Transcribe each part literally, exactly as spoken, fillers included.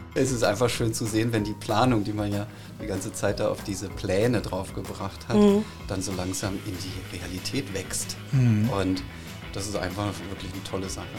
Es ist einfach schön zu sehen, wenn die Planung, die man ja die ganze Zeit da auf diese Pläne draufgebracht hat, mhm. dann so langsam in die Realität wächst. Mhm. Und das ist einfach wirklich eine tolle Sache.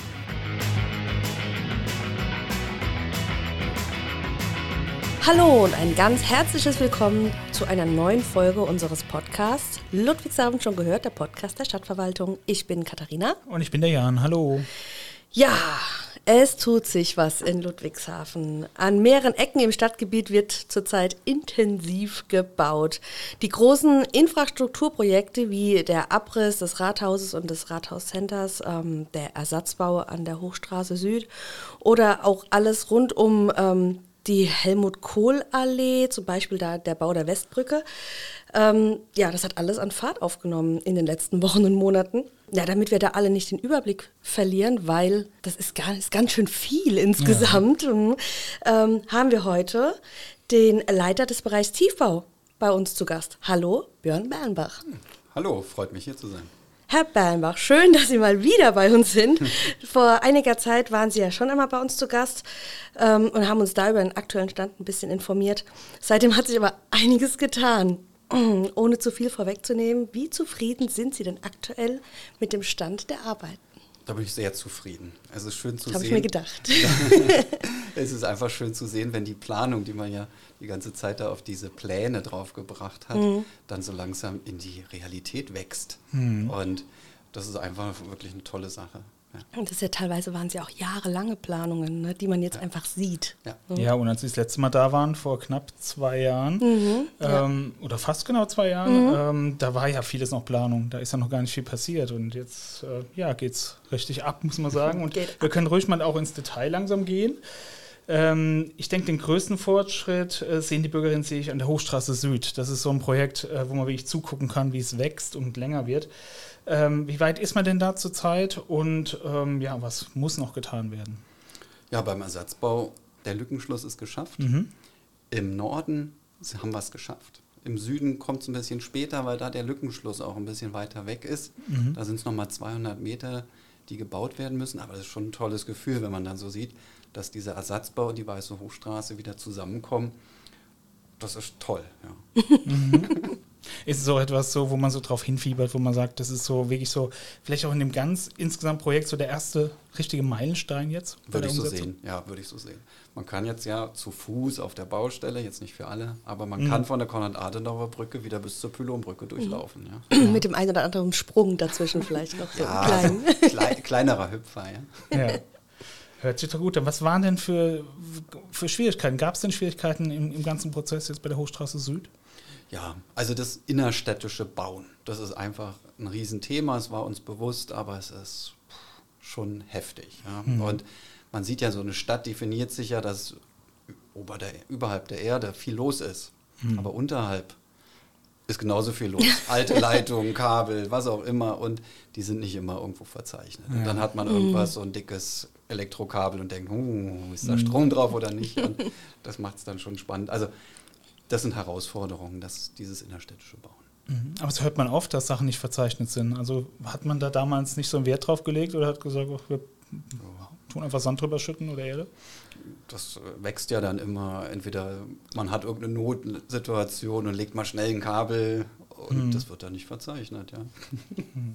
Hallo und ein ganz herzliches Willkommen zu einer neuen Folge unseres Podcasts. Ludwigshafen schon gehört, der Podcast der Stadtverwaltung. Ich bin Katharina. Und ich bin der Jan. Hallo. Ja, es tut sich was in Ludwigshafen. An mehreren Ecken im Stadtgebiet wird zurzeit intensiv gebaut. Die großen Infrastrukturprojekte wie der Abriss des Rathauses und des Rathauscenters, ähm, der Ersatzbau an der Hochstraße Süd oder auch alles rund um ähm, die Helmut-Kohl-Allee, zum Beispiel da der Bau der Westbrücke. Ähm, ja, das hat alles an Fahrt aufgenommen in den letzten Wochen und Monaten. Ja, damit wir da alle nicht den Überblick verlieren, weil das ist, gar, ist ganz schön viel insgesamt, ja. und, ähm, haben wir heute den Leiter des Bereichs Tiefbau bei uns zu Gast. Hallo, Björn Bernbach. Hallo, freut mich hier zu sein. Herr Bernbach, schön, dass Sie mal wieder bei uns sind. Vor einiger Zeit waren Sie ja schon einmal bei uns zu Gast ähm, und haben uns da über den aktuellen Stand ein bisschen informiert. Seitdem hat sich aber einiges getan. Ohne zu viel vorwegzunehmen, wie zufrieden sind Sie denn aktuell mit dem Stand der Arbeiten? Da bin ich sehr zufrieden. Es ist schön zu sehen. Habe ich mir gedacht. Es ist einfach schön zu sehen, wenn die Planung, die man ja die ganze Zeit da auf diese Pläne draufgebracht hat, mhm. dann so langsam in die Realität wächst. Mhm. Und das ist einfach wirklich eine tolle Sache. Ja. Und das ist ja teilweise waren es ja auch jahrelange Planungen, ne, die man jetzt ja. einfach sieht. Ja. Mhm. ja, und als Sie das letzte Mal da waren, vor knapp zwei Jahren, mhm, ähm, ja. oder fast genau zwei Jahren, mhm. ähm, da war ja vieles noch Planung. Da ist ja noch gar nicht viel passiert. Und jetzt äh, ja, geht es richtig ab, muss man sagen. Und wir können ruhig mal auch ins Detail langsam gehen. Ähm, ich denke, den größten Fortschritt äh, sehen die Bürgerinnen, sehe ich an der Hochstraße Süd. Das ist so ein Projekt, äh, wo man wirklich zugucken kann, wie es wächst und länger wird. Ähm, wie weit ist man denn da zurzeit und ähm, ja, was muss noch getan werden? Ja, beim Ersatzbau, der Lückenschluss ist geschafft. Mhm. Im Norden haben wir es geschafft. Im Süden kommt es ein bisschen später, weil da der Lückenschluss auch ein bisschen weiter weg ist. Mhm. Da sind es nochmal zweihundert Meter, die gebaut werden müssen. Aber das ist schon ein tolles Gefühl, wenn man dann so sieht, dass dieser Ersatzbau und die Weiße Hochstraße wieder zusammenkommen. Das ist toll, ja. Mhm. Ist es auch etwas so, wo man so drauf hinfiebert, wo man sagt, das ist so wirklich so, vielleicht auch in dem ganz insgesamt Projekt so der erste richtige Meilenstein jetzt? Würde ich so sehen, ja, würde ich so sehen. Man kann jetzt ja zu Fuß auf der Baustelle, jetzt nicht für alle, aber man mhm. kann von der Konrad-Adenauer-Brücke wieder bis zur Pylonbrücke durchlaufen. Mhm. Ja. Mit dem einen oder anderen Sprung dazwischen vielleicht noch so ja, klein. So klei- kleinerer Hüpfer, ja. ja. Hört sich doch gut an. Was waren denn für, für Schwierigkeiten? Gab es denn Schwierigkeiten im, im ganzen Prozess jetzt bei der Hochstraße Süd? Ja, also das innerstädtische Bauen, das ist einfach ein Riesenthema, es war uns bewusst, aber es ist schon heftig. Ja. Mhm. Und man sieht ja, so eine Stadt definiert sich ja, dass ober der, überhalb der Erde viel los ist, mhm. aber unterhalb ist genauso viel los. Alte Leitungen, Kabel, was auch immer, und die sind nicht immer irgendwo verzeichnet. Ja. Und dann hat man irgendwas, so ein dickes Elektrokabel und denkt, uh, ist da Strom drauf oder nicht? Und das macht es dann schon spannend. Also das sind Herausforderungen, das, dieses innerstädtische Bauen. Mhm. Aber es hört man oft, dass Sachen nicht verzeichnet sind. Also hat man da damals nicht so einen Wert drauf gelegt oder hat gesagt, oh, wir tun einfach Sand drüber schütten oder Erde? Das wächst ja dann immer, entweder man hat irgendeine Notsituation und legt mal schnell ein Kabel und mhm. das wird dann nicht verzeichnet. Ja. Mhm.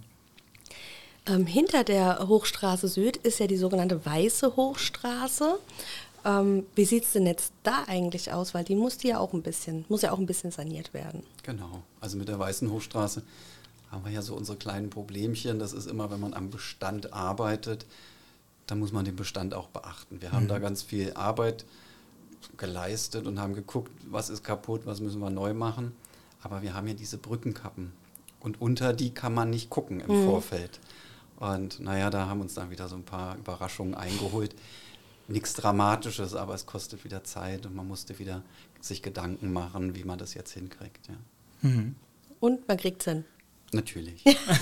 Ähm, hinter der Hochstraße Süd ist ja die sogenannte Weiße Hochstraße. Ähm, wie sieht es denn jetzt da eigentlich aus? Weil die muss ja auch ein bisschen, muss ja auch ein bisschen saniert werden. Genau, also mit der Weißen Hochstraße haben wir ja so unsere kleinen Problemchen. Das ist immer, wenn man am Bestand arbeitet, dann muss man den Bestand auch beachten. Wir haben mhm. da ganz viel Arbeit geleistet und haben geguckt, was ist kaputt, was müssen wir neu machen. Aber wir haben ja diese Brückenkappen und unter die kann man nicht gucken im mhm. Vorfeld. Und naja, da haben uns dann wieder so ein paar Überraschungen eingeholt. Nichts Dramatisches, aber es kostet wieder Zeit und man musste wieder sich Gedanken machen, wie man das jetzt hinkriegt. Ja, mhm. Und man kriegt es hin. Natürlich.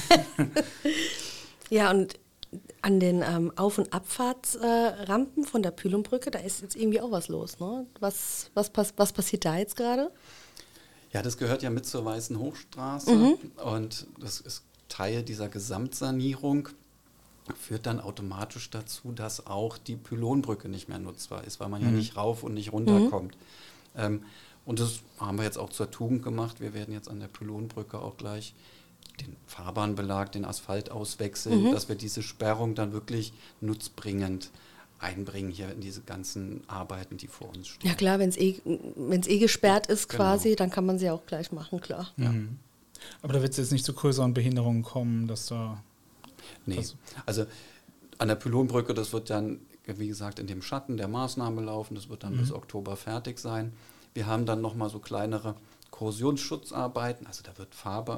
Ja, und an den ähm, Auf- und Abfahrtsrampen äh, von der Pylonbrücke, da ist jetzt irgendwie auch was los, ne? Was, was, pass- was passiert da jetzt gerade? Ja, das gehört ja mit zur Weißen Hochstraße mhm. und das ist Teil dieser Gesamtsanierung. führt dann automatisch dazu, dass auch die Pylonbrücke nicht mehr nutzbar ist, weil man ja Mhm. nicht rauf und nicht runterkommt. Mhm. Ähm, und das haben wir jetzt auch zur Tugend gemacht. Wir werden jetzt an der Pylonbrücke auch gleich den Fahrbahnbelag, den Asphalt auswechseln, Mhm. dass wir diese Sperrung dann wirklich nutzbringend einbringen hier in diese ganzen Arbeiten, die vor uns stehen. Ja klar, wenn es eh, wenn's eh gesperrt ist Genau. quasi, dann kann man sie auch gleich machen, klar. Ja. Mhm. Aber da wird es jetzt nicht zu größeren Behinderungen kommen, dass da... Nee, Was- also an der Pylonbrücke, das wird dann, wie gesagt, in dem Schatten der Maßnahme laufen. Das wird dann Mhm. bis Oktober fertig sein. Wir haben dann nochmal so kleinere Korrosionsschutzarbeiten. Also da wird Farbe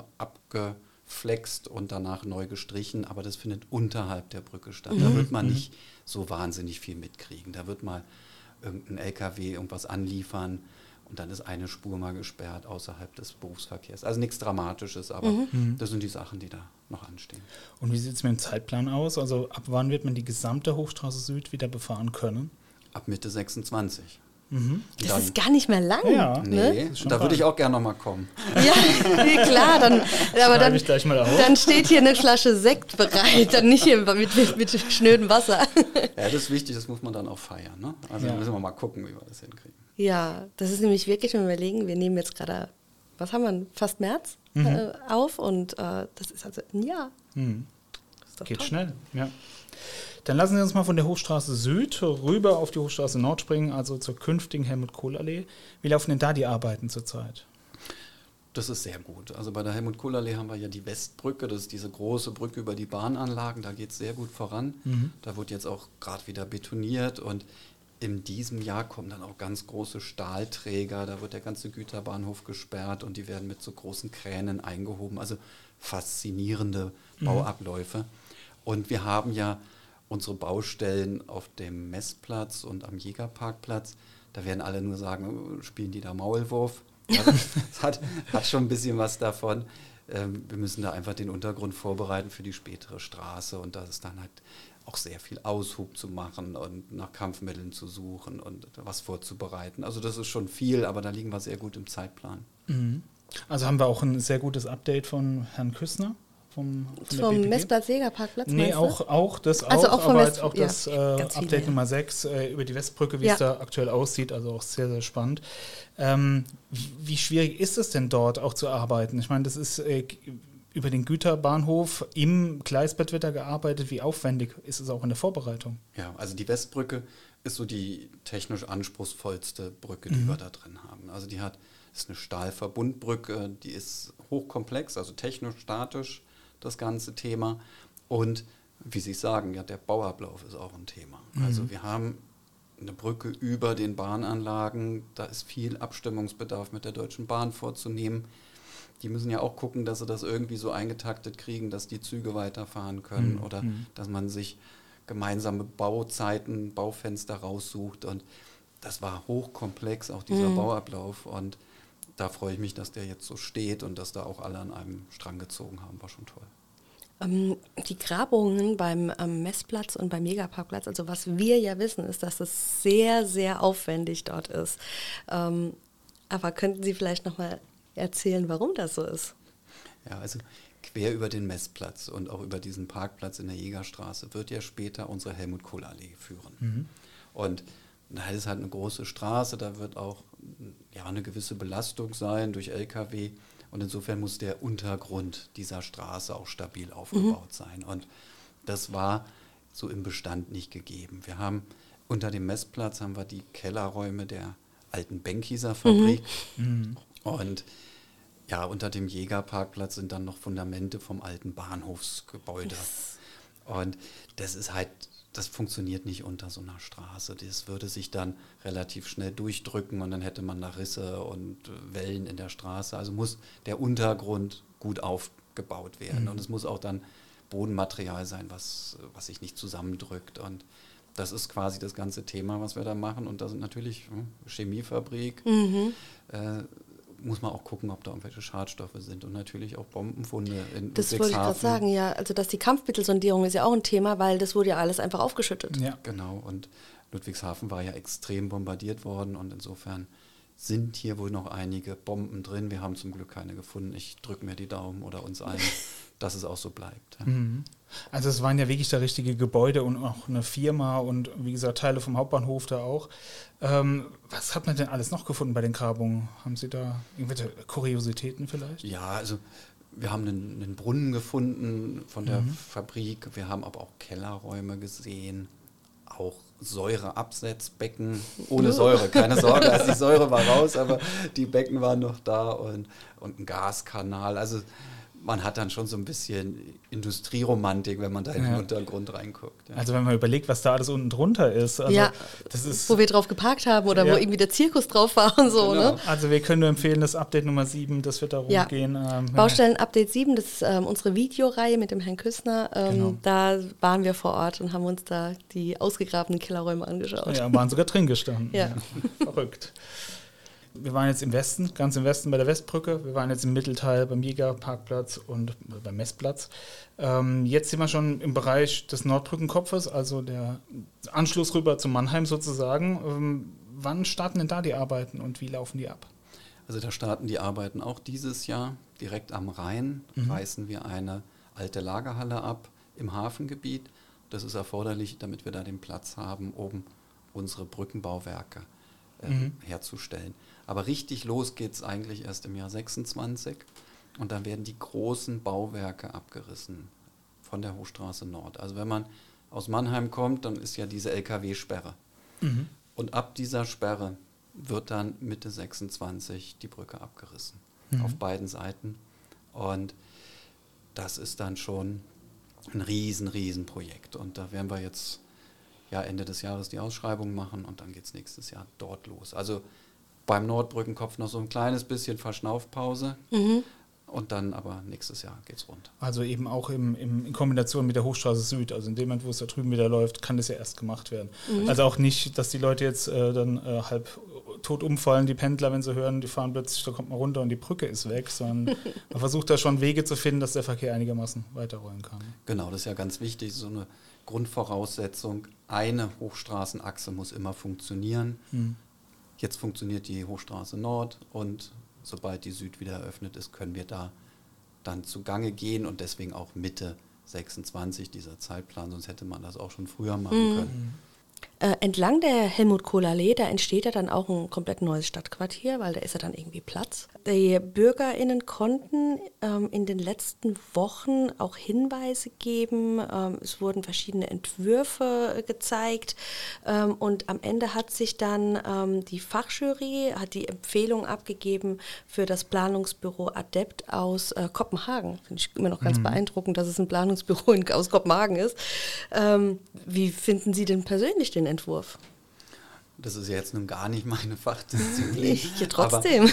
abgeflext und danach neu gestrichen. Aber das findet unterhalb der Brücke statt. Da wird man Mhm. nicht so wahnsinnig viel mitkriegen. Da wird mal irgendein L K W irgendwas anliefern. Und dann ist eine Spur mal gesperrt außerhalb des Berufsverkehrs. Also nichts Dramatisches, aber Mhm. das sind die Sachen, die da noch anstehen. Und wie sieht es mit dem Zeitplan aus? Also ab wann wird man die gesamte Hochstraße Süd wieder befahren können? Ab Mitte sechsundzwanzig. Mhm. Das Dann- ist gar nicht mehr lang. Ja. Ne? Nee, ist schon da würde bald. ich auch gerne nochmal kommen. Ja, nee, klar, dann, aber Schreibe dann, ich gleich mal auf. dann steht hier eine Flasche Sekt bereit, dann nicht hier mit, mit, mit schnödem Wasser. Ja, das ist wichtig, das muss man dann auch feiern. Ne? Also Ja. da müssen wir mal gucken, wie wir das hinkriegen. Ja, das ist nämlich wirklich, wenn wir überlegen, wir nehmen jetzt gerade, was haben wir, fast März Mhm. äh, auf und äh, das ist also ein Jahr. Mhm. Das ist doch Geht toll. schnell, ja. Dann lassen Sie uns mal von der Hochstraße Süd rüber auf die Hochstraße Nord springen, also zur künftigen Helmut-Kohl-Allee. Wie laufen denn da die Arbeiten zurzeit? Das ist sehr gut. Also bei der Helmut-Kohl-Allee haben wir ja die Westbrücke, das ist diese große Brücke über die Bahnanlagen, da geht es sehr gut voran. Mhm. Da wird jetzt auch gerade wieder betoniert und in diesem Jahr kommen dann auch ganz große Stahlträger, da wird der ganze Güterbahnhof gesperrt und die werden mit so großen Kränen eingehoben. Also faszinierende Bauabläufe. Und wir haben ja unsere Baustellen auf dem Messplatz und am Jägerparkplatz. Da werden alle nur sagen, spielen die da Maulwurf? Ja, das hat, hat schon ein bisschen was davon. Ähm, wir müssen da einfach den Untergrund vorbereiten für die spätere Straße und da ist dann halt auch sehr viel Aushub zu machen und nach Kampfmitteln zu suchen und was vorzubereiten. Also das ist schon viel, aber da liegen wir sehr gut im Zeitplan. Mhm. Also haben wir auch ein sehr gutes Update von Herrn Küssner. Vom, von der B Vom P G. Messplatz Jägerparkplatz, Nee, meinst du? auch, auch das auch, Also auch vom aber West- jetzt auch ja, das äh, ganz viele, Update ja. Nummer sechs äh, über die Westbrücke, wie Ja. es da aktuell aussieht, also auch sehr, sehr spannend. Ähm, wie, wie schwierig ist es denn dort auch zu arbeiten? Ich meine, das ist äh, über den Güterbahnhof im Gleisbett wird da gearbeitet. Wie aufwendig ist es auch in der Vorbereitung? Ja, also die Westbrücke ist so die technisch anspruchsvollste Brücke, die Mhm. wir da drin haben. Also die hat, ist eine Stahlverbundbrücke, die ist hochkomplex, also technisch statisch, das ganze Thema. Und wie Sie sagen, ja, der Bauablauf ist auch ein Thema. Mhm. Also wir haben eine Brücke über den Bahnanlagen, da ist viel Abstimmungsbedarf mit der Deutschen Bahn vorzunehmen. Die müssen ja auch gucken, dass sie das irgendwie so eingetaktet kriegen, dass die Züge weiterfahren können Mhm. oder Mhm. dass man sich gemeinsame Bauzeiten, Baufenster raussucht. Und das war hochkomplex, auch dieser Mhm. Bauablauf. Und da freue ich mich, dass der jetzt so steht und dass da auch alle an einem Strang gezogen haben. War schon toll. Ähm, die Grabungen beim ähm, Messplatz und beim Jägerparkplatz, also was wir ja wissen, ist, dass es sehr, sehr aufwendig dort ist. Ähm, aber könnten Sie vielleicht nochmal erzählen, warum das so ist? Ja, also quer über den Messplatz und auch über diesen Parkplatz in der Jägerstraße wird ja später unsere Helmut-Kohl-Allee führen. Mhm. Und da ist halt eine große Straße, da wird auch ja, eine gewisse Belastung sein durch L K W. Und insofern muss der Untergrund dieser Straße auch stabil aufgebaut mhm. sein. Und das war so im Bestand nicht gegeben. Wir haben unter dem Messplatz haben wir die Kellerräume der alten Benkieser Fabrik. Mhm. Und ja, unter dem Jägerparkplatz sind dann noch Fundamente vom alten Bahnhofsgebäude. Yes. Und das ist halt, das funktioniert nicht unter so einer Straße. Das würde sich dann relativ schnell durchdrücken und dann hätte man da Risse und Wellen in der Straße. Also muss der Untergrund gut aufgebaut werden. Mhm. Und es muss auch dann Bodenmaterial sein, was, was sich nicht zusammendrückt. Und das ist quasi das ganze Thema, was wir da machen. Und da sind natürlich hm, Chemiefabrik, mhm. äh, muss man auch gucken, ob da irgendwelche Schadstoffe sind und natürlich auch Bombenfunde in Das wollte ich gerade sagen, ja. Also dass die Kampfmittelsondierung ist ja auch ein Thema, weil das wurde ja alles einfach aufgeschüttet. Ja, genau. Und Ludwigshafen war ja extrem bombardiert worden und insofern sind hier wohl noch einige Bomben drin. Wir haben zum Glück keine gefunden. Ich drücke mir die Daumen oder uns allen, dass es auch so bleibt. Ja. Also es waren ja wirklich da richtige Gebäude und auch eine Firma und wie gesagt Teile vom Hauptbahnhof da auch. Ähm, was hat man denn alles noch gefunden bei den Grabungen? Haben Sie da irgendwelche Kuriositäten vielleicht? Ja, also wir haben einen, einen Brunnen gefunden von der mhm. Fabrik. Wir haben aber auch Kellerräume gesehen, auch Säureabsetzbecken ohne Säure, keine Sorge, also die Säure war raus, aber die Becken waren noch da und, und ein Gaskanal. Also man hat dann schon so ein bisschen Industrieromantik, wenn man da in den ja. Untergrund reinguckt. Ja. Also wenn man überlegt, was da alles unten drunter ist. Also ja, das ist wo wir drauf geparkt haben oder ja. wo irgendwie der Zirkus drauf war und so. Genau. Ne? Also wir können nur empfehlen, das Update Nummer sieben, das wird darum ja. gehen. Ähm, Baustellen-Update sieben, das ist ähm, unsere Videoreihe mit dem Herrn Küssner. Ähm, genau. Da waren wir vor Ort und haben uns da die ausgegrabenen Kellerräume angeschaut. Ja, waren sogar drin gestanden. Ja. Ja. Verrückt. Wir waren jetzt im Westen, ganz im Westen bei der Westbrücke. Wir waren jetzt im Mittelteil beim Jägerparkplatz und beim Messplatz. Ähm, jetzt sind wir schon im Bereich des Nordbrückenkopfes, also der Anschluss rüber zu Mannheim sozusagen. Ähm, wann starten denn da die Arbeiten und wie laufen die ab? Also da starten die Arbeiten auch dieses Jahr. Direkt am Rhein mhm. reißen wir eine alte Lagerhalle ab im Hafengebiet. Das ist erforderlich, damit wir da den Platz haben, um unsere Brückenbauwerke äh, mhm. herzustellen. Aber richtig los geht es eigentlich erst im Jahr sechsundzwanzig und dann werden die großen Bauwerke abgerissen von der Hochstraße Nord. Also wenn man aus Mannheim kommt, dann ist ja diese L K W-Sperre. Mhm. Und ab dieser Sperre wird dann Mitte sechsundzwanzig die Brücke abgerissen, mhm. auf beiden Seiten. Und das ist dann schon ein riesen, riesen Projekt. Und da werden wir jetzt ja, Ende des Jahres die Ausschreibung machen und dann geht es nächstes Jahr dort los. Also beim Nordbrückenkopf noch so ein kleines bisschen Verschnaufpause mhm. und dann aber nächstes Jahr geht's rund. Also eben auch im, im, in Kombination mit der Hochstraße Süd, also in dem Moment, wo es da drüben wieder läuft, kann das ja erst gemacht werden. Mhm. Also auch nicht, dass die Leute jetzt äh, dann äh, halb tot umfallen, die Pendler, wenn sie hören, die fahren plötzlich, da kommt man runter und die Brücke ist weg, sondern man versucht da schon Wege zu finden, dass der Verkehr einigermaßen weiterrollen kann. Genau, das ist ja ganz wichtig, so eine Grundvoraussetzung, eine Hochstraßenachse muss immer funktionieren. Mhm. Jetzt funktioniert die Hochstraße Nord und sobald die Süd wieder eröffnet ist, können wir da dann zugange gehen und deswegen auch Mitte sechsundzwanzig dieser Zeitplan, sonst hätte man das auch schon früher machen mhm. können. Äh, entlang der Helmut-Kohl-Allee, da entsteht ja dann auch ein komplett neues Stadtquartier, weil da ist ja dann irgendwie Platz. Die BürgerInnen konnten ähm, in den letzten Wochen auch Hinweise geben. Ähm, es wurden verschiedene Entwürfe gezeigt ähm, und am Ende hat sich dann ähm, die Fachjury hat die Empfehlung abgegeben für das Planungsbüro Adept aus äh, Kopenhagen. Finde ich immer noch ganz mhm. beeindruckend, dass es ein Planungsbüro in, aus Kopenhagen ist. Ähm, wie finden Sie denn persönlich den Entwurf? Das ist ja jetzt nun gar nicht meine Fachdisziplin. Ja, trotzdem.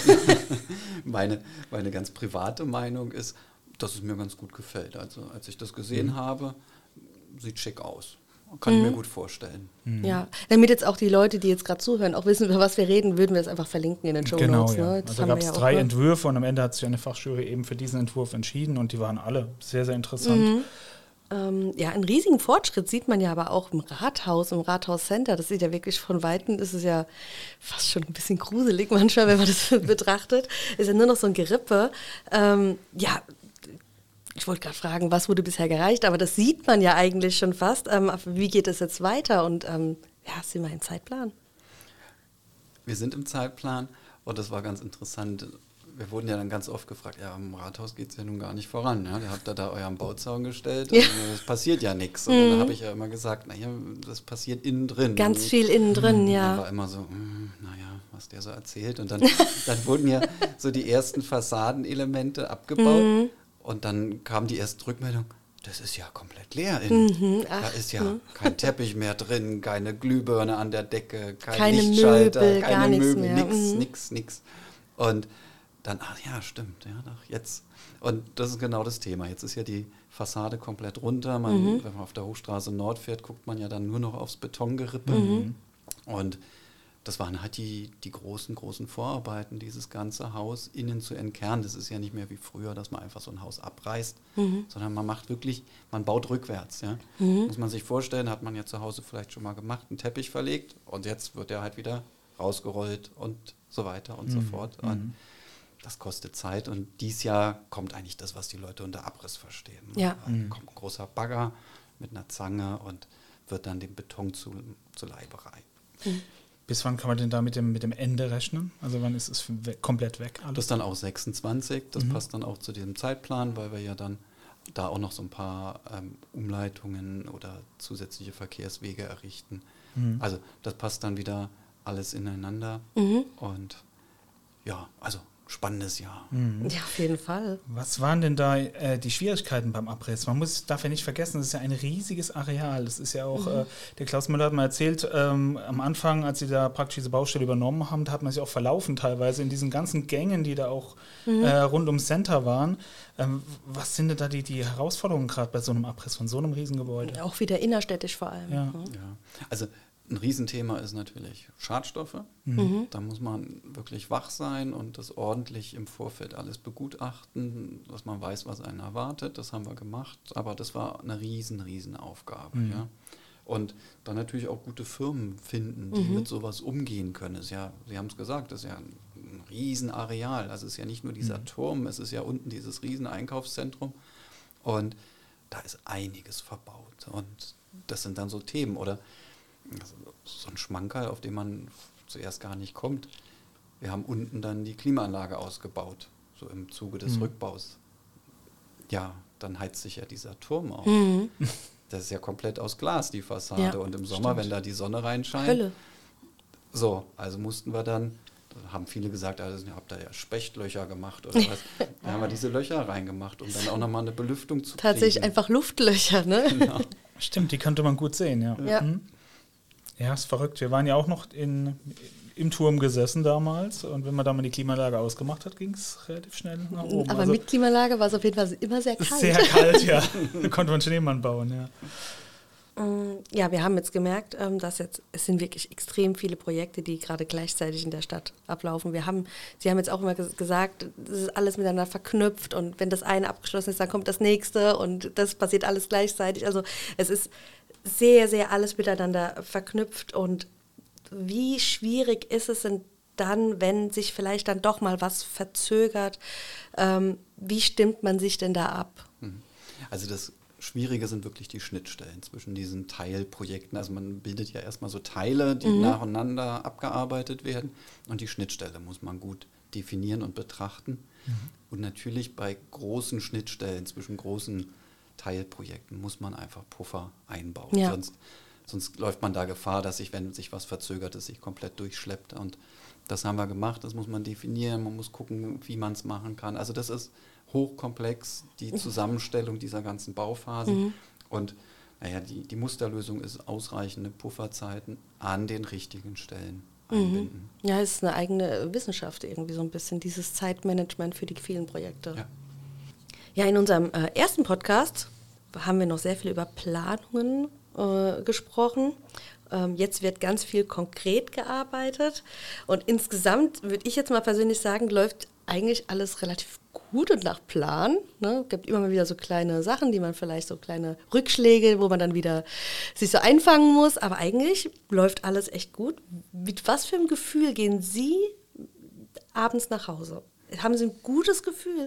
meine, meine ganz private Meinung ist, dass es mir ganz gut gefällt. Also als ich das gesehen mhm. habe, sieht schick aus. Kann mhm. ich mir gut vorstellen. Mhm. Ja, damit jetzt auch die Leute, die jetzt gerade zuhören, auch wissen, über was wir reden, würden wir es einfach verlinken in den Show Notes. Genau, ja. Ne? Also gab es ja drei Entwürfe und am Ende hat sich eine Fachjury eben für diesen Entwurf entschieden und die waren alle sehr, sehr interessant. Mhm. Ja, einen riesigen Fortschritt sieht man ja aber auch im Rathaus, im Rathaus-Center. Das sieht ja wirklich von Weitem, das ist ja fast schon ein bisschen gruselig manchmal, wenn man das betrachtet. Ist ja nur noch so ein Gerippe. Ähm, ja, ich wollte gerade fragen, was wurde bisher gereicht, aber das sieht man ja eigentlich schon fast. Ähm, wie geht es jetzt weiter und ähm, ja, sind wir im Zeitplan? Wir sind im Zeitplan und das war ganz interessant. Wir wurden ja dann ganz oft gefragt, ja, im Rathaus geht es ja nun gar nicht voran. Ja? Ihr habt da, da euren Bauzaun gestellt und es passiert ja nichts. Und mhm. dann habe ich ja immer gesagt, naja, das passiert innen drin. Ganz viel innen drin, ja. Dann war immer so, mh, naja, was der so erzählt. Und dann, dann wurden ja so die ersten Fassadenelemente abgebaut mhm. und dann kam die erste Rückmeldung, das ist ja komplett leer innen. Mhm, ach, da ist ja mhm. kein Teppich mehr drin, keine Glühbirne an der Decke, kein keine Lichtschalter, Möbel, keine gar Möbel, mehr. nix, mhm. nix, nix. Und dann, ach ja, stimmt, ja, doch, jetzt. Und das ist genau das Thema. Jetzt ist ja die Fassade komplett runter. Man, mhm. Wenn man auf der Hochstraße Nord fährt, guckt man ja dann nur noch aufs Betongerippe. Mhm. Und das waren halt die, die großen, großen Vorarbeiten, dieses ganze Haus innen zu entkernen. Das ist ja nicht mehr wie früher, dass man einfach so ein Haus abreißt, mhm. sondern man macht wirklich, man baut rückwärts. Ja? Mhm. Muss man sich vorstellen, hat man ja zu Hause vielleicht schon mal gemacht, einen Teppich verlegt und jetzt wird der halt wieder rausgerollt und so weiter und Mhm. so fort. Und das kostet Zeit und dieses Jahr kommt eigentlich das, was die Leute unter Abriss verstehen. Ja. Da kommt ein großer Bagger mit einer Zange und wird dann den Beton zu, zu Leiberei. Bis wann kann man denn da mit dem, mit dem Ende rechnen? Also wann ist es we- komplett weg? Alles? Das ist dann auch sechsundzwanzig, das Mhm. passt dann auch zu diesem Zeitplan, weil wir ja dann da auch noch so ein paar ähm, Umleitungen oder zusätzliche Verkehrswege errichten. Mhm. Also das passt dann wieder alles ineinander Mhm. und ja, also spannendes Jahr. Mhm. Ja, auf jeden Fall. Was waren denn da äh, die Schwierigkeiten beim Abriss? Man muss, darf ja nicht vergessen, das ist ja ein riesiges Areal. Das ist ja auch, Mhm. äh, der Klaus Müller hat mal erzählt, ähm, am Anfang, als sie da praktisch diese Baustelle übernommen haben, da hat man sich auch verlaufen teilweise in diesen ganzen Gängen, die da auch Mhm. äh, rund ums Center waren. Ähm, was sind denn da die, die Herausforderungen gerade bei so einem Abriss von so einem Riesengebäude? Auch wieder innerstädtisch vor allem. Ja. Mhm. Ja, also ein Riesenthema ist natürlich Schadstoffe. Mhm. Da muss man wirklich wach sein und das ordentlich im Vorfeld alles begutachten, dass man weiß, was einen erwartet. Das haben wir gemacht, aber das war eine riesen, riesen Aufgabe. Mhm. Ja. Und dann natürlich auch gute Firmen finden, die Mhm. mit sowas umgehen können. Es ist ja, Sie haben es gesagt, das ist ja ein, ein Riesenareal. Also es ist ja nicht nur dieser Mhm. Turm, es ist ja unten dieses riesen Einkaufszentrum. Und da ist einiges verbaut. Und das sind dann so Themen. Oder also so ein Schmankerl, auf den man zuerst gar nicht kommt. Wir haben unten dann die Klimaanlage ausgebaut, so im Zuge des Mhm. Rückbaus. Ja, dann heizt sich ja dieser Turm auf. Mhm. Das ist ja komplett aus Glas, die Fassade. Ja, und im Sommer, stimmt. wenn da die Sonne reinscheint. Hölle. So, also mussten wir dann, da haben viele gesagt, also, ihr habt da ja Spechtlöcher gemacht oder was. Da haben wir diese Löcher reingemacht, um dann auch nochmal eine Belüftung zu Tatsächlich kriegen. einfach Luftlöcher, ne? Genau. Stimmt, die könnte man gut sehen, ja. Ja. Mhm. Ja, ist verrückt. Wir waren ja auch noch in, im Turm gesessen damals und wenn man da mal die Klimaanlage ausgemacht hat, ging es relativ schnell nach oben. Aber Also, mit Klimaanlage war es auf jeden Fall immer sehr kalt. sehr kalt, ja. Da konnte man Schneemann bauen, ja. Ja, wir haben jetzt gemerkt, ähm, dass jetzt, es sind wirklich extrem viele Projekte, die gerade gleichzeitig in der Stadt ablaufen. Wir haben, Sie haben jetzt auch immer ges- gesagt, das ist alles miteinander verknüpft und wenn das eine abgeschlossen ist, dann kommt das nächste und das passiert alles gleichzeitig. Also es ist sehr, sehr alles miteinander verknüpft und wie schwierig ist es denn dann, wenn sich vielleicht dann doch mal was verzögert? Ähm, wie stimmt man sich denn da ab? Also das Schwierige sind wirklich die Schnittstellen zwischen diesen Teilprojekten. Also man bildet ja erstmal so Teile, die Mhm. nacheinander abgearbeitet werden und die Schnittstelle muss man gut definieren und betrachten. Und natürlich bei großen Schnittstellen zwischen großen Teilprojekten muss man einfach Puffer einbauen. Ja. Sonst, sonst läuft man da Gefahr, dass sich, wenn sich was verzögert, es sich komplett durchschleppt. Und das haben wir gemacht, das muss man definieren, man muss gucken, wie man es machen kann. Also das ist hochkomplex, die Zusammenstellung dieser ganzen Bauphasen. Mhm. Und naja, die, die Musterlösung ist ausreichende Pufferzeiten an den richtigen Stellen einbinden. Ja, es ist eine eigene Wissenschaft irgendwie so ein bisschen, dieses Zeitmanagement für die vielen Projekte. Ja. Ja, in unserem äh, ersten Podcast haben wir noch sehr viel über Planungen äh, gesprochen. Ähm, jetzt wird ganz viel konkret gearbeitet. Und insgesamt würde ich jetzt mal persönlich sagen, läuft eigentlich alles relativ gut und nach Plan. Ne? Es gibt immer mal wieder so kleine Sachen, die man vielleicht so kleine Rückschläge, wo man dann wieder sich so einfangen muss. Aber eigentlich läuft alles echt gut. Mit was für einem Gefühl gehen Sie abends nach Hause? Haben Sie ein gutes Gefühl?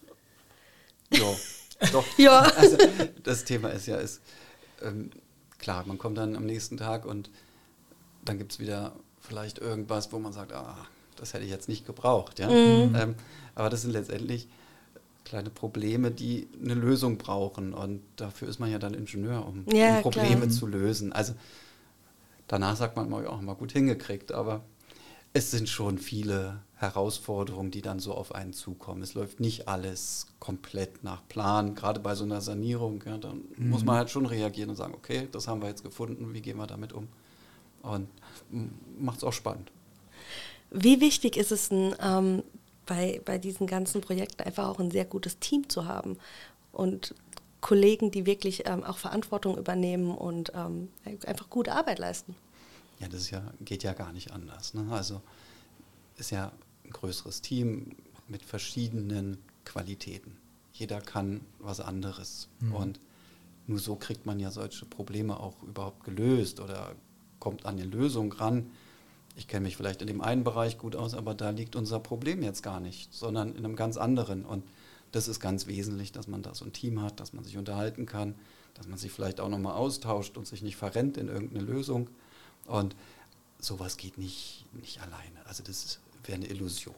Ja, doch. Ja. Also das Thema ist ja, ist, ähm, klar, man kommt dann am nächsten Tag und dann gibt es wieder vielleicht irgendwas, wo man sagt, ah, das hätte ich jetzt nicht gebraucht. Ja? Mhm. Ähm, aber das sind letztendlich kleine Probleme, die eine Lösung brauchen. Und dafür ist man ja dann Ingenieur, um, Ja, um Probleme klar. zu lösen. Also danach sagt man mal, ja, haben wir gut hingekriegt, aber es sind schon viele Herausforderungen, die dann so auf einen zukommen. Es läuft nicht alles komplett nach Plan, gerade bei so einer Sanierung. Ja, dann Mhm. muss man halt schon reagieren und sagen, okay, das haben wir jetzt gefunden, wie gehen wir damit um? Und macht es auch spannend. Wie wichtig ist es denn, ähm, bei, bei diesen ganzen Projekten einfach auch ein sehr gutes Team zu haben und Kollegen, die wirklich ähm, auch Verantwortung übernehmen und ähm, einfach gute Arbeit leisten? Ja, das ist ja, geht ja gar nicht anders. Ne? Also ist ja ein größeres Team mit verschiedenen Qualitäten. Jeder kann was anderes. Mhm. Und nur so kriegt man ja solche Probleme auch überhaupt gelöst oder kommt an eine Lösung ran. ich kenne mich vielleicht in dem einen Bereich gut aus, aber da liegt unser Problem jetzt gar nicht, sondern in einem ganz anderen. Und das ist ganz wesentlich, dass man da so ein Team hat, dass man sich unterhalten kann, dass man sich vielleicht auch nochmal austauscht und sich nicht verrennt in irgendeine Lösung. Und sowas geht nicht, nicht alleine. Also das wäre eine Illusion.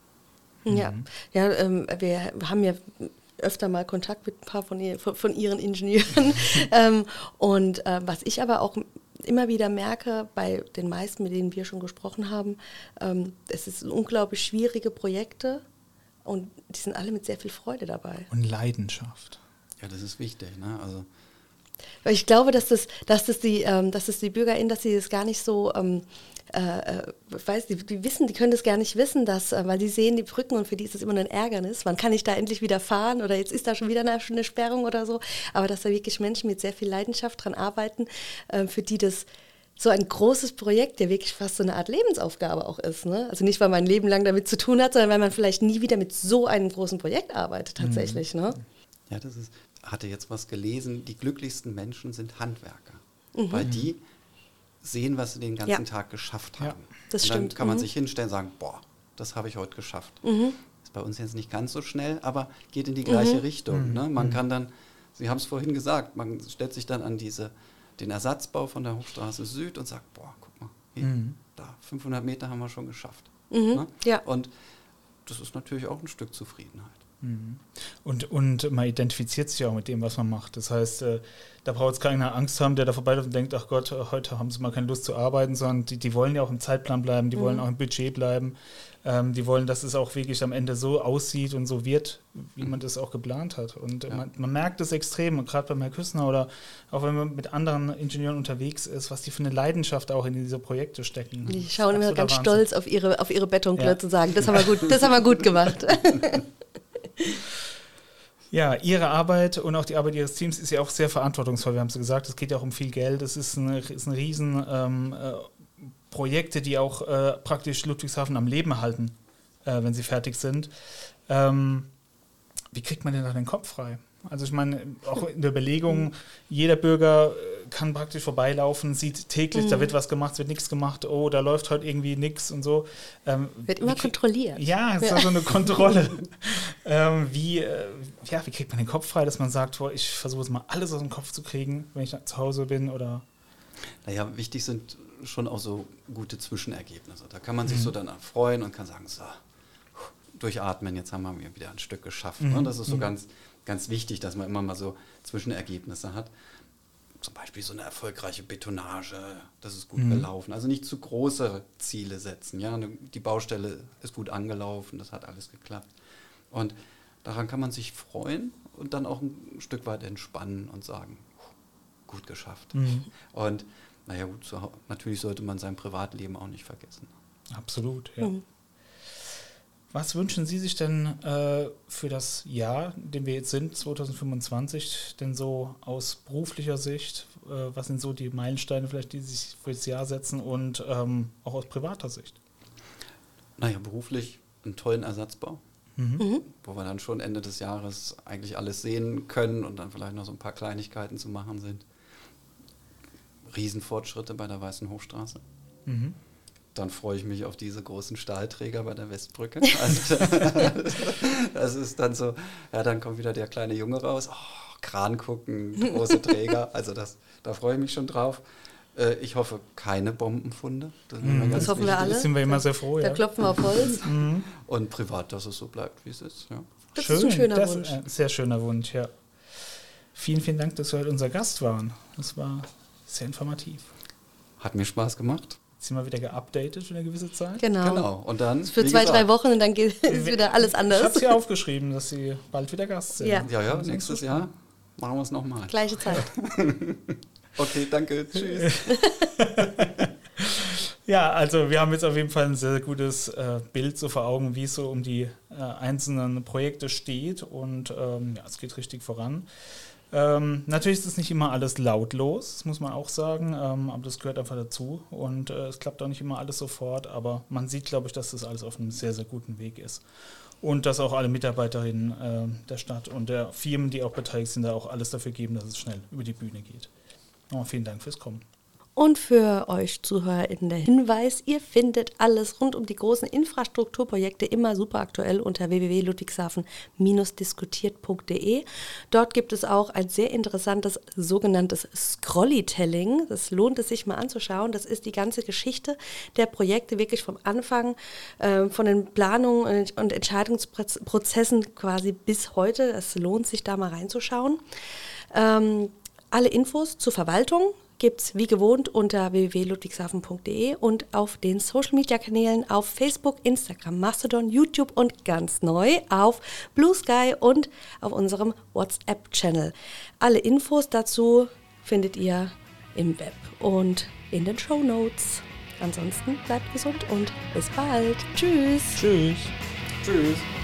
Ja, ja ähm, wir haben ja öfter mal Kontakt mit ein paar von, ihr, von, von ihren Ingenieuren. ähm, und äh, was ich aber auch immer wieder merke, bei den meisten, mit denen wir schon gesprochen haben, ähm, es ist unglaublich schwierige Projekte und die sind alle mit sehr viel Freude dabei. Und Leidenschaft. Ja, das ist wichtig, ne? Also Weil ich glaube, dass das, dass das die, ähm, dass das die BürgerInnen, dass sie das gar nicht so, ähm, äh, weiß, die, die wissen, die können das gar nicht wissen, dass, äh, weil sie sehen die Brücken und für die ist das immer nur ein Ärgernis. Wann kann ich da endlich wieder fahren oder jetzt ist da schon wieder eine, eine Sperrung oder so. Aber dass da wirklich Menschen mit sehr viel Leidenschaft dran arbeiten, äh, für die das so ein großes Projekt, der wirklich fast so eine Art Lebensaufgabe auch ist. Ne? Also nicht, weil man ein Leben lang damit zu tun hat, sondern weil man vielleicht nie wieder mit so einem großen Projekt arbeitet tatsächlich. Mhm. Ne? Ja, das ist, hatte jetzt was gelesen, die glücklichsten Menschen sind Handwerker, Mhm. weil die sehen, was sie den ganzen Ja. Tag geschafft Ja, haben. das und dann stimmt. kann man Mhm. sich hinstellen und sagen, boah, das habe ich heute geschafft. Mhm. Ist bei uns jetzt nicht ganz so schnell, aber geht in die gleiche Mhm. Richtung. Mhm. Ne? Man Mhm. kann dann, Sie haben es vorhin gesagt, man stellt sich dann an diese, den Ersatzbau von der Hochstraße Süd und sagt, boah, guck mal, hier, Mhm. da, fünfhundert Meter haben wir schon geschafft. Mhm. Ne? Ja. Und das ist natürlich auch ein Stück Zufriedenheit. Und, und man identifiziert sich auch mit dem, was man macht. Das heißt, äh, da braucht es keiner Angst haben, der da vorbeiläuft und denkt, ach Gott, heute haben sie mal keine Lust zu arbeiten, sondern die, die wollen ja auch im Zeitplan bleiben, die Mhm. wollen auch im Budget bleiben. Ähm, die wollen, dass es auch wirklich am Ende so aussieht und so wird, wie man das auch geplant hat. Und äh, Ja. man, man merkt es extrem, gerade beim Herrn Küssner oder auch wenn man mit anderen Ingenieuren unterwegs ist, was die für eine Leidenschaft auch in diese Projekte stecken. Die Das ist schauen immer absoluter ganz Wahnsinn. stolz auf ihre, auf ihre Betonklötze Ja. und sagen, das haben wir gut, das haben wir gut gemacht. Ja, Ihre Arbeit und auch die Arbeit Ihres Teams ist ja auch sehr verantwortungsvoll. Wir haben es ja gesagt, es geht ja auch um viel Geld. Es ist ein, ist ein riesen ähm, äh, Projekte, die auch äh, praktisch Ludwigshafen am Leben halten, äh, wenn sie fertig sind. Ähm, wie kriegt man denn da den Kopf frei? Also ich meine, auch in der Überlegung, jeder Bürger kann praktisch vorbeilaufen, sieht täglich, Mhm. da wird was gemacht, es wird nichts gemacht, oh, da läuft heute irgendwie nichts und so. Ähm, Wird immer wie krieg- kontrolliert. Ja, es ist Ja. so eine Kontrolle. ähm, wie, äh, ja, wie kriegt man den Kopf frei, dass man sagt, boah, ich versuche jetzt mal alles aus dem Kopf zu kriegen, wenn ich zu Hause bin oder... Naja, wichtig sind schon auch so gute Zwischenergebnisse. Da kann man sich so dann freuen und kann sagen, so, durchatmen, jetzt haben wir wieder ein Stück geschafft. Mhm. Ne? Das ist so Mhm. ganz, ganz wichtig, dass man immer mal so Zwischenergebnisse hat. Zum Beispiel so eine erfolgreiche Betonage, das ist gut Mhm. gelaufen. Also nicht zu große Ziele setzen. Ja? Ne, die Baustelle ist gut angelaufen, das hat alles geklappt. Und daran kann man sich freuen und dann auch ein Stück weit entspannen und sagen, gut geschafft. Mhm. Und naja gut, so, natürlich sollte man sein Privatleben auch nicht vergessen. Absolut, ja. Mhm. Was wünschen Sie sich denn äh, für das Jahr, in dem wir jetzt sind, zwanzig fünfundzwanzig, denn so aus beruflicher Sicht? Äh, was sind so die Meilensteine vielleicht, die Sie sich für das Jahr setzen und ähm, auch aus privater Sicht? Naja, beruflich einen tollen Ersatzbau, Mhm. Mhm. wo wir dann schon Ende des Jahres eigentlich alles sehen können und dann vielleicht noch so ein paar Kleinigkeiten zu machen sind. Riesenfortschritte bei der Weißen Hochstraße. Mhm. Dann freue ich mich auf diese großen Stahlträger bei der Westbrücke. Also, das ist dann so, ja, dann kommt wieder der kleine Junge raus. Oh, Kran gucken, große Träger. Also das, da freue ich mich schon drauf. Äh, ich hoffe, keine Bombenfunde. Das, ist mir Mhm. ganz Das hoffen wir wichtig. alle. Da sind wir immer sehr froh, Da ja. klopfen wir auf Holz. Mhm. Und privat, dass es so bleibt, wie es ist. Ja. Das Schön, ist ein schöner das Wunsch. Ist ein sehr schöner Wunsch, ja. Vielen, vielen Dank, dass Sie heute unser Gast waren. Das war sehr informativ. Hat mir Spaß gemacht. Jetzt sind wir wieder geupdatet für eine gewisse Zeit. Genau. Genau. Und dann. Für wie zwei, gesagt, drei Wochen und dann geht, ist wieder alles Ich habe anders. es hier aufgeschrieben, dass Sie bald wieder Gast sind. Ja. Ja, ja, Das ist nächstes so Jahr machen wir es nochmal. Gleiche Zeit. Okay, danke. Tschüss. Ja, also wir haben jetzt auf jeden Fall ein sehr gutes äh, Bild so vor Augen, wie es so um die äh, einzelnen Projekte steht und ähm, ja, es geht richtig voran. Ähm, natürlich ist es nicht immer alles lautlos, das muss man auch sagen, ähm, aber das gehört einfach dazu und äh, es klappt auch nicht immer alles sofort, aber man sieht, glaube ich, dass das alles auf einem sehr, sehr guten Weg ist. Und dass auch alle Mitarbeiterinnen äh, der Stadt und der Firmen, die auch beteiligt sind, da auch alles dafür geben, dass es schnell über die Bühne geht. Nochmal vielen Dank fürs Kommen. Und für euch Zuhörer in der Hinweis, ihr findet alles rund um die großen Infrastrukturprojekte immer super aktuell unter w w w punkt ludwigshafen Bindestrich diskutiert punkt d e. Dort gibt es auch ein sehr interessantes sogenanntes Scrollytelling. Das lohnt es sich mal anzuschauen. Das ist die ganze Geschichte der Projekte wirklich vom Anfang, äh, von den Planungen und Entscheidungsprozessen quasi bis heute. Es lohnt sich da mal reinzuschauen. Ähm, alle Infos zur Verwaltung gibt es wie gewohnt unter w w w punkt ludwigshafen punkt d e und auf den Social-Media-Kanälen auf Facebook, Instagram, Mastodon, YouTube und ganz neu auf Blue Sky und auf unserem WhatsApp-Channel. Alle Infos dazu findet ihr im Web und in den Shownotes. Ansonsten bleibt gesund und bis bald. Tschüss. Tschüss. Tschüss.